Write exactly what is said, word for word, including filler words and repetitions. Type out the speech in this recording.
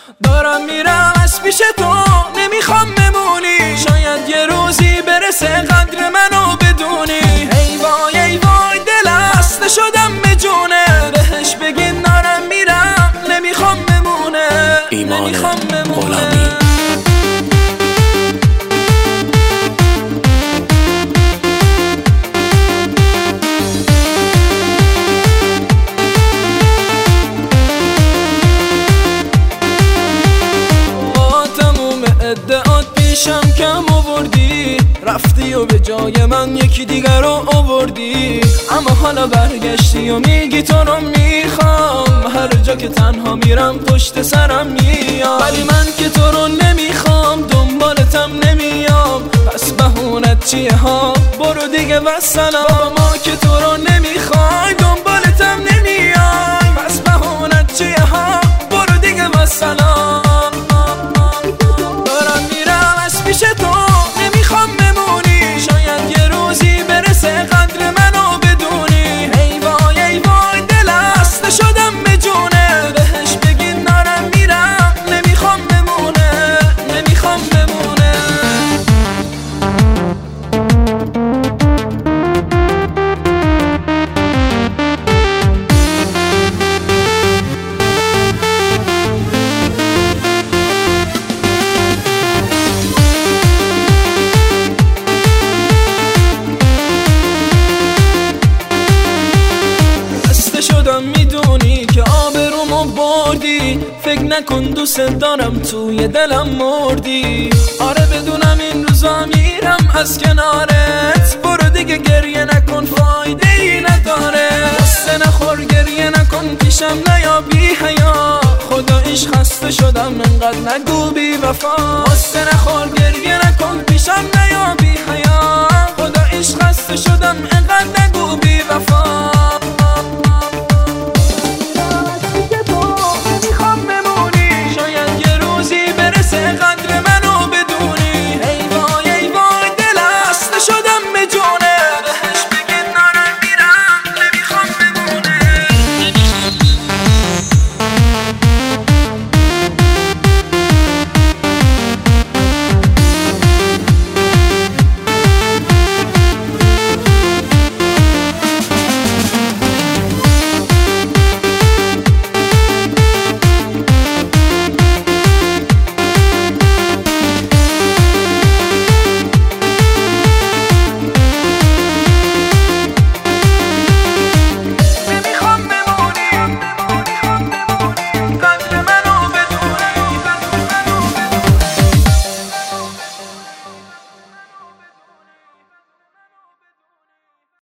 دارم میرم از پیش تو، نمیخوام بمونی، شاید یه روزی برسه قدر منو بدونی. ای وای ای وای دل استه شدم به جونه، بهش بگین دارم میرم نمیخوام بمونه، نمیخوام بمونه. ادعات پیشم کم آوردی، رفتی و به جای من یکی دیگر رو آوردی، اما حالا برگشتی و میگی تو رو میخوام، هر جا که تنها میرم پشت سرم میام، ولی من که تو رو نمیخوام، دنبالتم نمیام، پس بهونت چیه ها؟ برو دیگه والسلام. بابا ما که تو رو نمیخوای، دنبالتم نمیام، پس بهونت چیه ها؟ برو دیگه والسلام. پیش تو نمیخوام بمونی، شاید یه روزی برسه قدر منو بدونی. ای وای ای وای دل استه شدم به جونه، بهش بگین دارم میرم نمیخوام بمونه، نمیخوام بمونه. شدم میدونی که آبرومو بردی، فکر نکن دوست دارم توی دلم مردی. آره بدونم این روزا میرم از کنارت، برو دیگه گریه نکن فایده ای نداره، قصه نخور گریه نکن پیشم نیا بی حیا، خداییش خسته شدم انقدر نگو بی وفا، قصه نخور گریه نکن پیشم نیا بی حیا، خداییش خسته شدم انقدر نگو بی وفا.